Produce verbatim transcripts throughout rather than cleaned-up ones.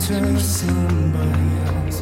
to somebody else.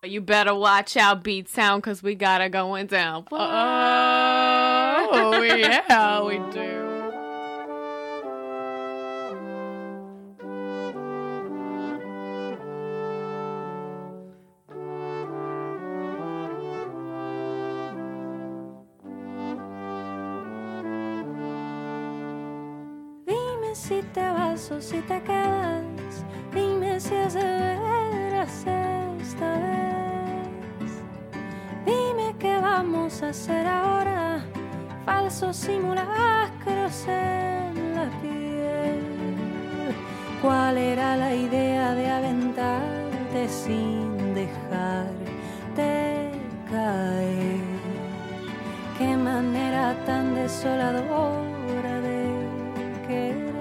You better watch out, Beat Sound, because we got it going down. Oh, yeah, we do. Dime si te vas o si te quedas. Dime si es de veras esta vez. Dime qué vamos a hacer ahora. Falsos simulacros en la piel. ¿Cuál era la idea de aventarte sin dejarte caer? Qué manera tan desoladora de querer.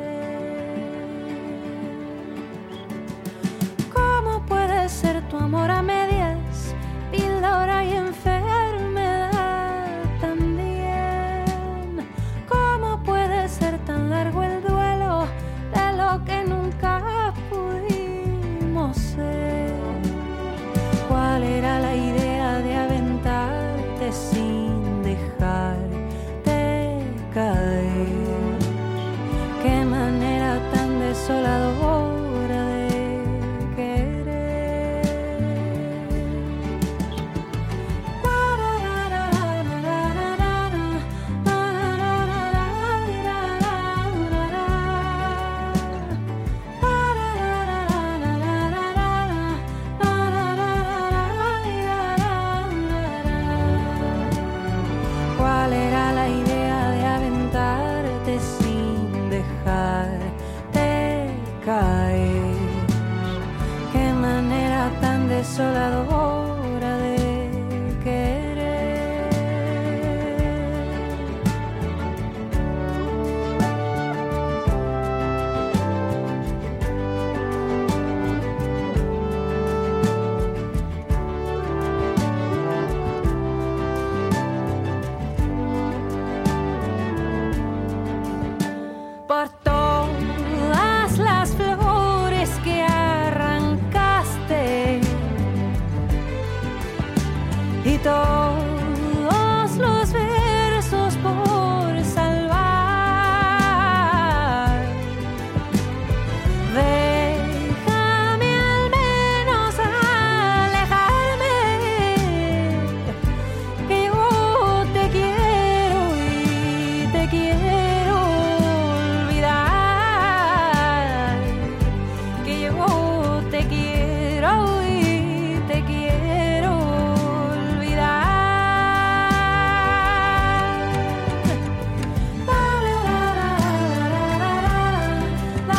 ¿Cómo puede ser tu amor a medias? Píldora y enfermedad también. ¿Cómo puede ser tan largo el duelo de lo que nunca pudimos ser? ¿Cuál era la idea de aventarte sin dejarte caer? Qué manera tan desoladora de querer. ¿Cuál era la idea de aventarte sin dejarte caer? Qué manera tan desoladora de querer. Por todas las flores que arrancaste y todos los versos por salvar, déjame al menos alejarme, que yo te quiero y te quiero olvidar, que yo te quiero y te quiero olvidar. La, la, la, la, la, la,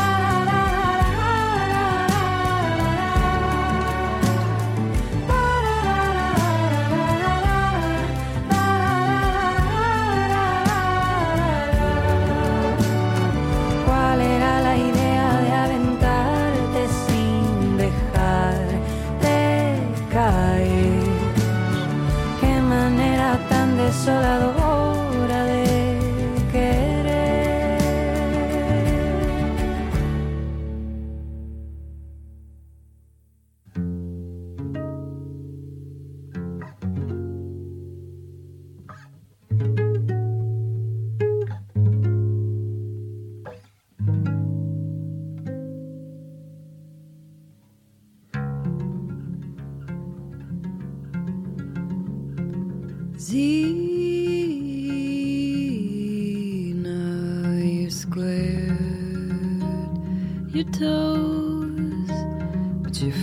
¿cuál era la idea de aventarte sin dejarte caer? Qué manera tan desoladora de querer. Zena, you squared your toes, but your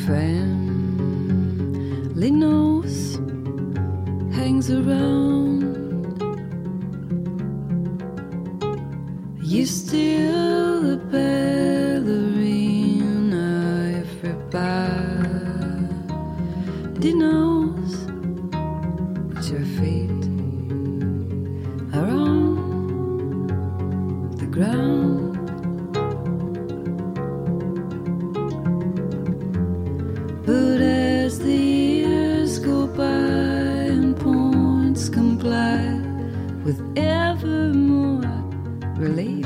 family nose hangs around. You still the ballerina, everybody knows that your feet are on the ground. But as the years go by and points comply with ever more relief,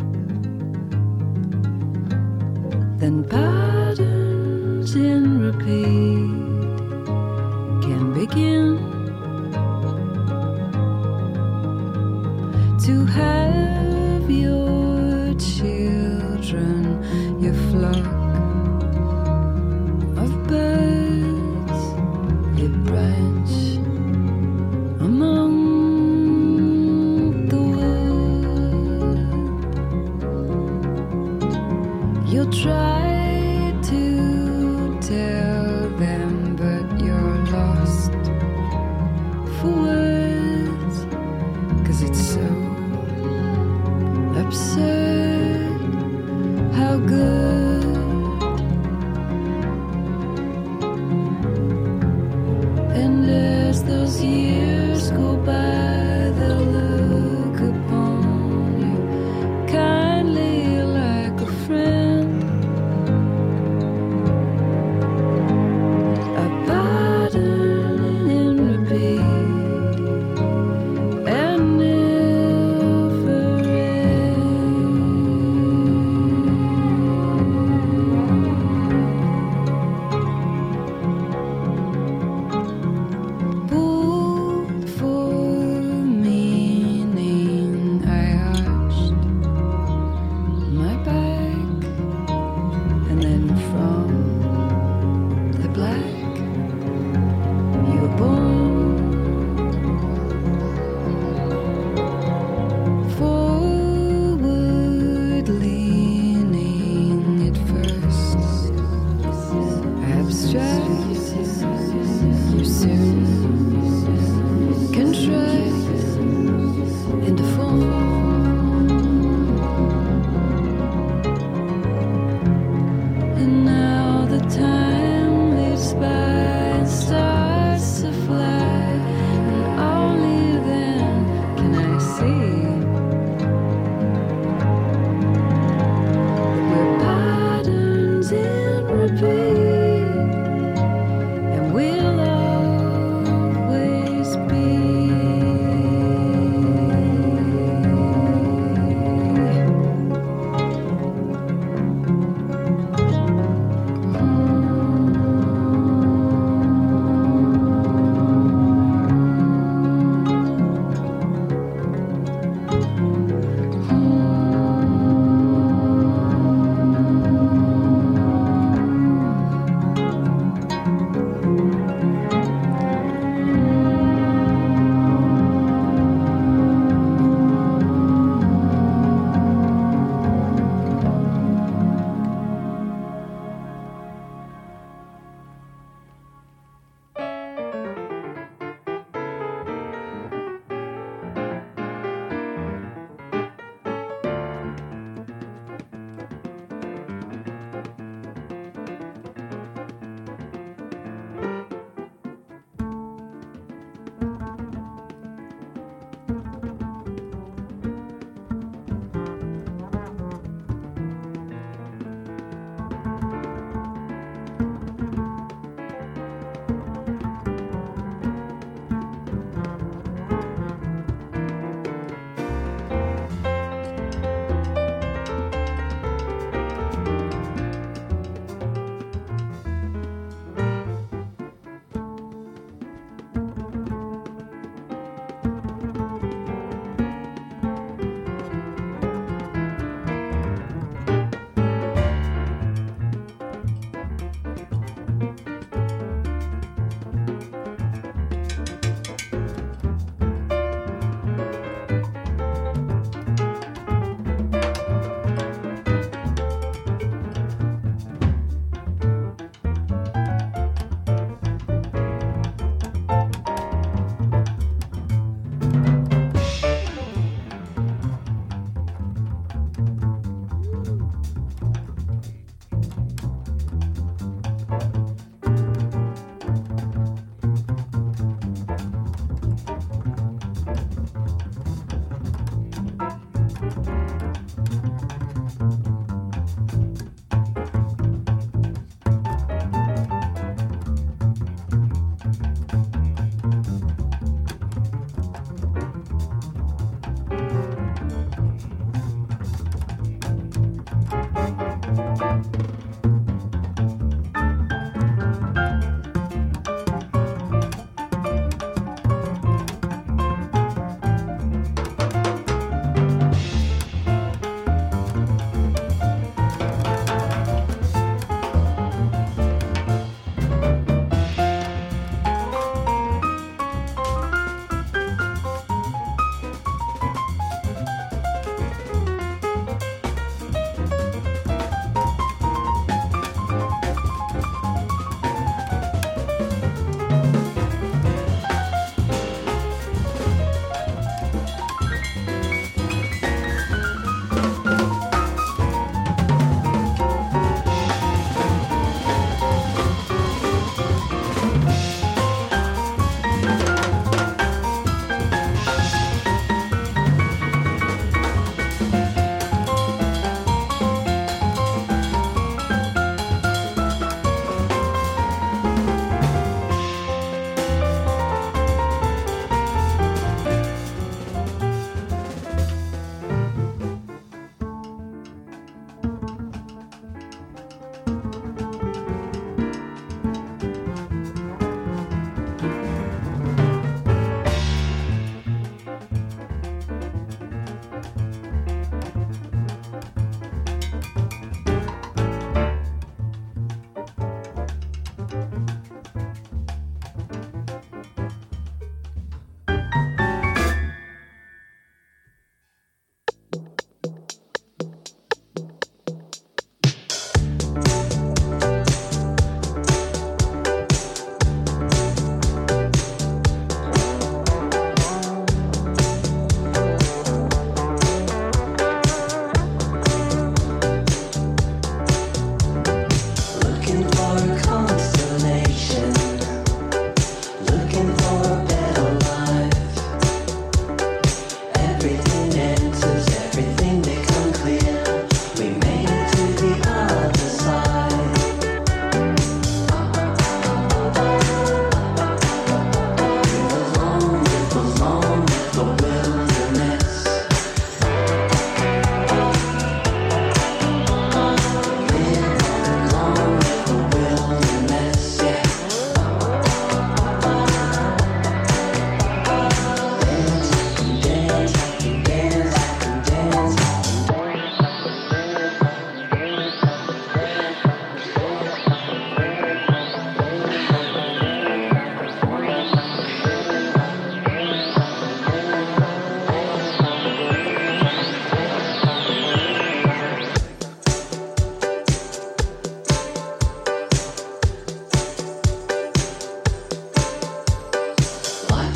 then patterns in repeat melody can begin to have your children, your flock of birds, your branch among the wood. You'll try to tell them, but you're lost for words, 'cause it's so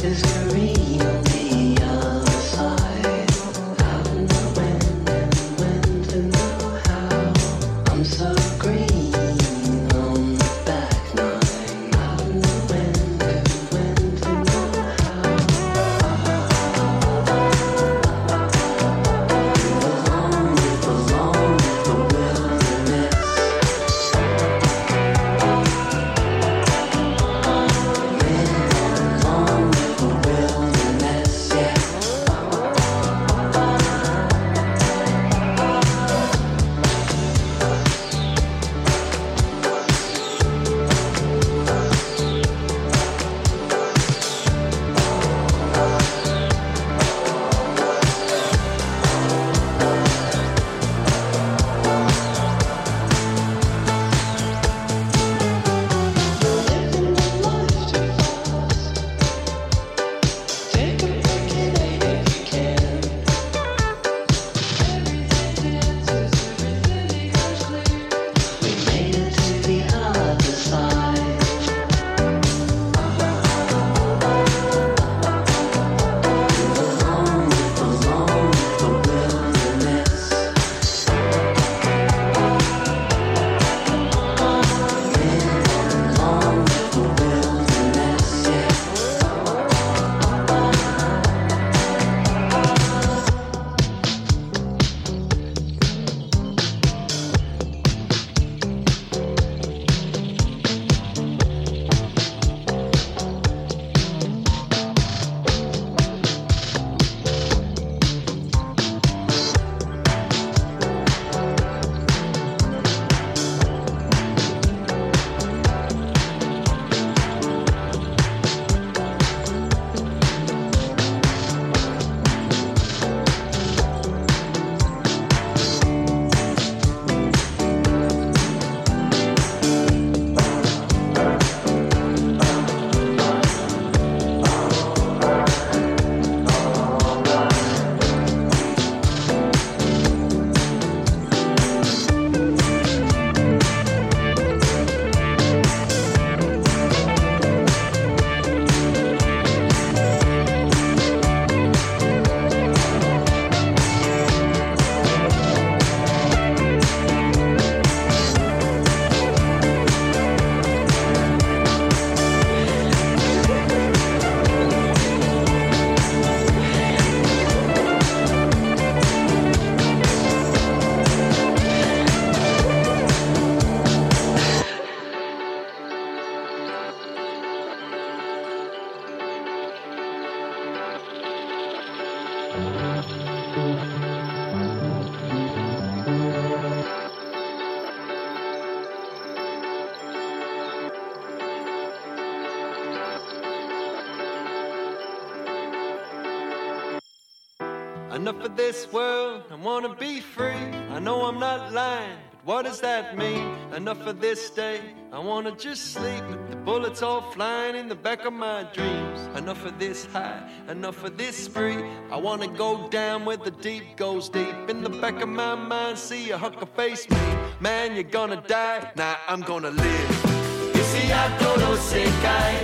Enough of this world, I wanna be free. I know I'm not lying, but what does that mean? Enough of this day, I wanna just sleep with the bullets all flying in the back of my dreams. Enough of this high, enough of this spree. I wanna go down where the deep goes deep. In the back of my mind, see a hucker face me. Man, you're gonna die, nah, I'm gonna live. Y si ya todo se cae,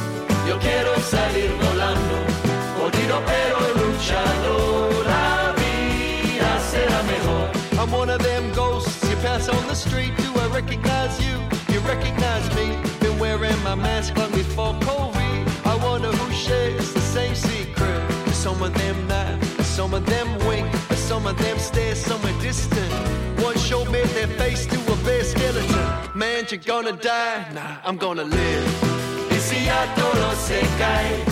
yo quiero salir volando, jodido pero luchador, la vida será mejor. I'm one of them ghosts you pass on the street. Do I recognize you? You recognize me? Been wearing my mask long before COVID. I wonder who shares the same secret. Some of them nod, some of them wink, some of them stare somewhere distant. One showed me their face to a bare skeleton. Man, you're gonna die, nah, I'm gonna live. Y si ya todo se cae,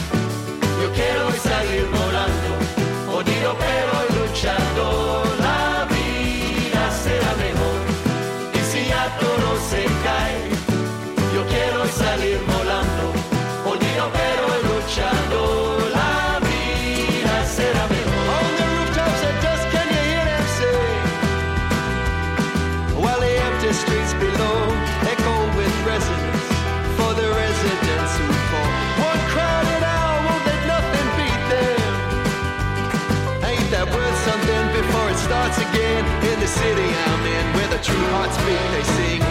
yo quiero salir volando, jodido pero luchando, la vida será mejor. Y si ya todo se cae, yo quiero salir volando, jodido pero luchando, la vida será mejor. On the rooftops at dusk, can you hear them sing? While the empty streets below echo with resonance for the residents who fall. One crowded hour won't let nothing beat them. Ain't that worth something before it starts again? In the city I'm in, where the true hearts beat, they sing.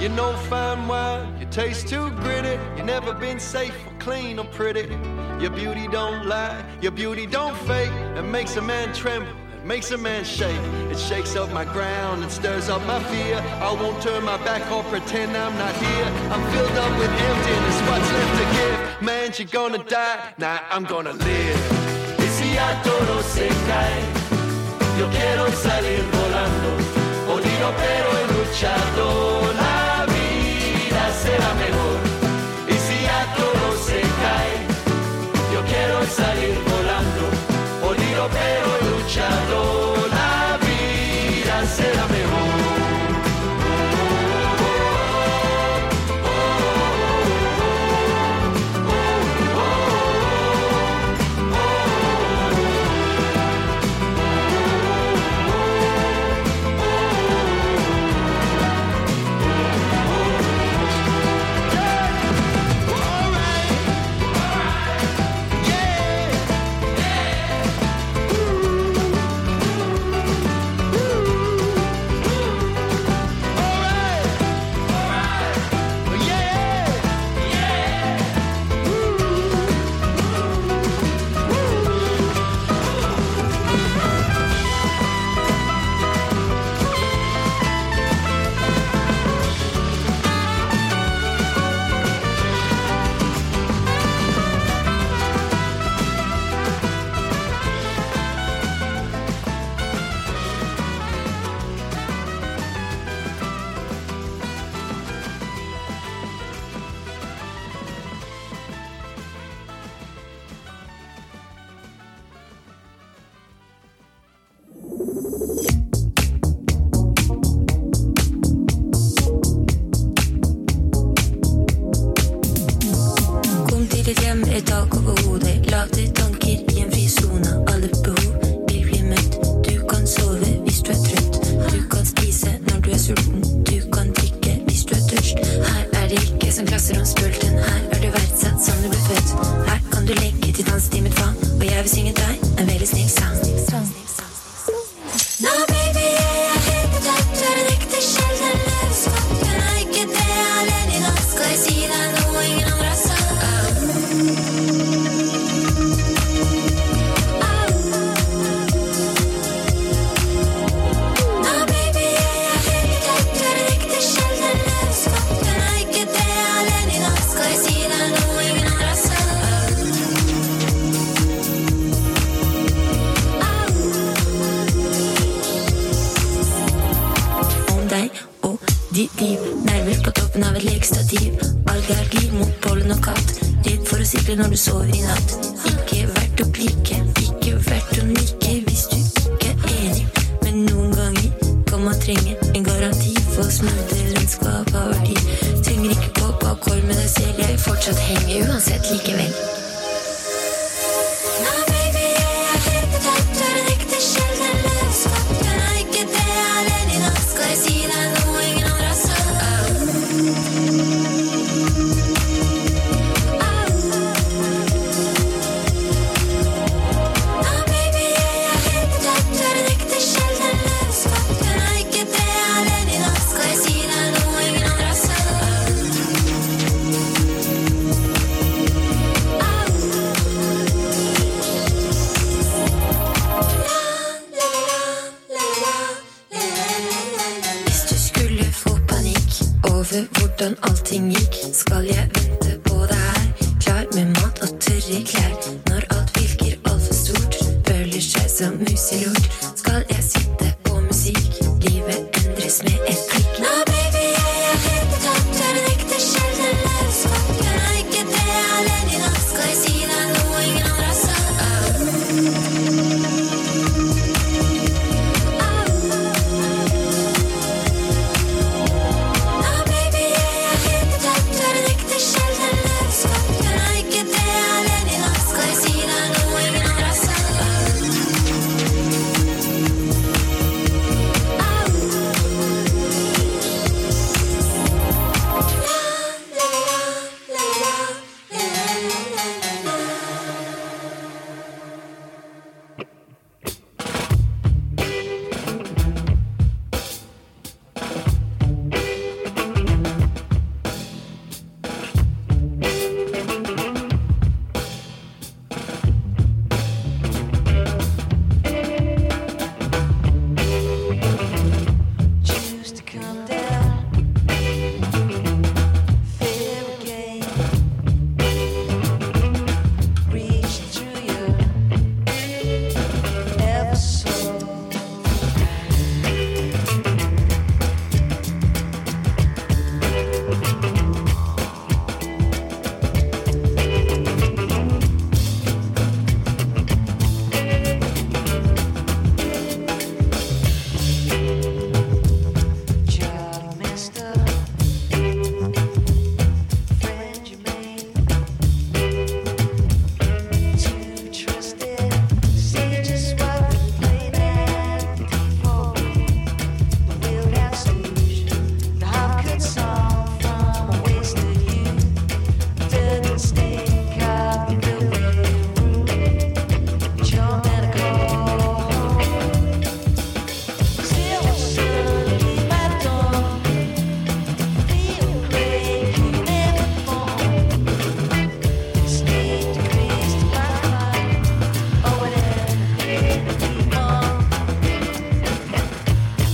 You know fine wine, you taste too gritty. You never been safe or clean or pretty. Your beauty don't lie, your beauty don't fake. It makes a man tremble, it makes a man shake. It shakes up my ground, it stirs up my fear. I won't turn my back or pretend I'm not here. I'm filled up with emptiness, what's left to give? Man, you're gonna die, nah, I'm gonna live. Y si ya todo se cae, yo quiero salir volando. Olido pero he luchado, la vida será mejor. Y si ya todo se cae, yo quiero salir volando. Olido pero he luchado, la vida será mejor. Når du sover i natt. Ikke verdt å klikke, ikke verdt å nikke hvis du ikke er enig. Men noen ganger kan man trenge en garanti for smoothe landskap av verdi. Trenger ikke gå på akkord med deg selv, jeg vil fortsatt henge uansett likevel. Nå baby, jeg er helt tatt, du er en ekte sjelden løvskap. Men er ikke det alene i natt, skal jeg si deg noe ingen andre har sagt. Hvordan allting gikk, skal jeg vente på deg her. Klar med mat og tørre klær. Når alt virker alt for stort, føler seg som muselort.